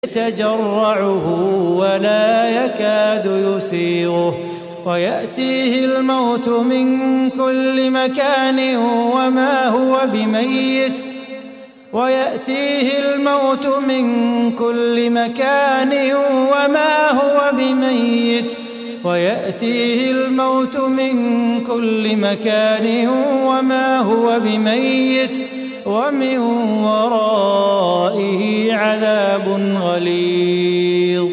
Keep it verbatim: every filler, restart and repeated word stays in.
يتجرعه ولا يكاد يسيغه ويأتيه الموت من كل مكان وما هو بميت ويأتيه الموت من كل مكان وما هو بميت ويأتيه الموت من كل مكان وما هو بميت ومن ورائه عذاب غليظ.